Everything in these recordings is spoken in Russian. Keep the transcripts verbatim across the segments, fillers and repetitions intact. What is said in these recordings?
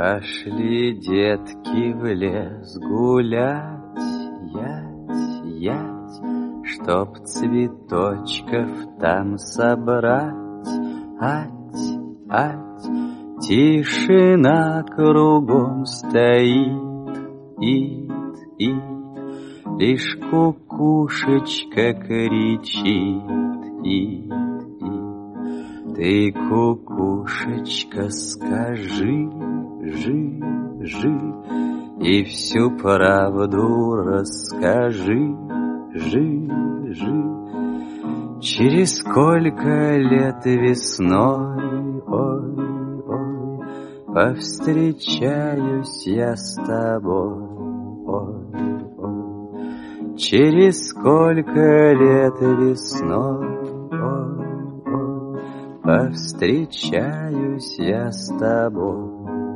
Пошли, детки, в лес гулять, ять, ять, чтоб цветочков там собрать. Ать, ать, тишина кругом стоит, ит, ит, лишь кукушечка кричит, ит, ит. Ты, кукушечка, скажи, жи, жи, и всю правду расскажи, жи, жи. Через сколько лет весной, ой, ой, повстречаюсь я с тобой, ой, ой. Через сколько лет весной, ой, ой, повстречаюсь я с тобой.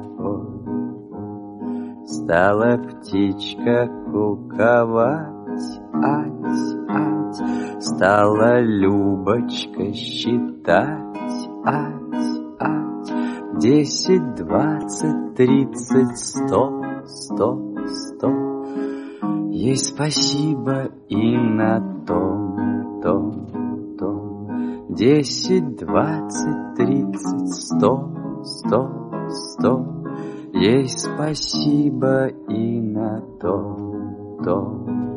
Стала птичка куковать, ать, ать, стала Любочка считать, ать, ать, десять, двадцать, тридцать, сто, сто, сто. Ей спасибо и на том, том, том. Десять, двадцать, тридцать, сто, сто, сто. Ей спасибо и на том, том.